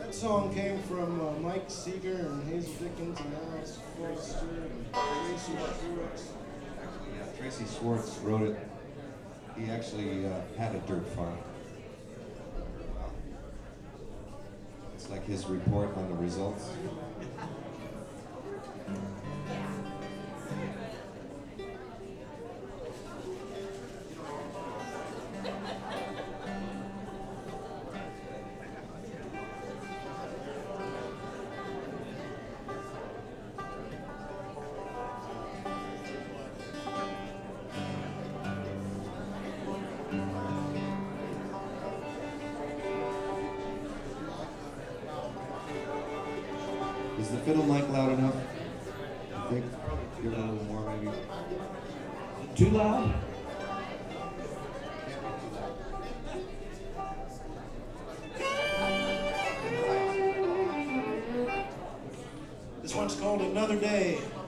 Song came from Mike Seeger and Hazel Dickens and Alex Foster and Tracy Schwartz. Actually, yeah, Tracy Schwartz wrote it. He actually had a dirt farm. It's like his report on the results. Is the fiddle mic loud enough? I think. Give it a little more, maybe. Too loud? This one's called Another Day.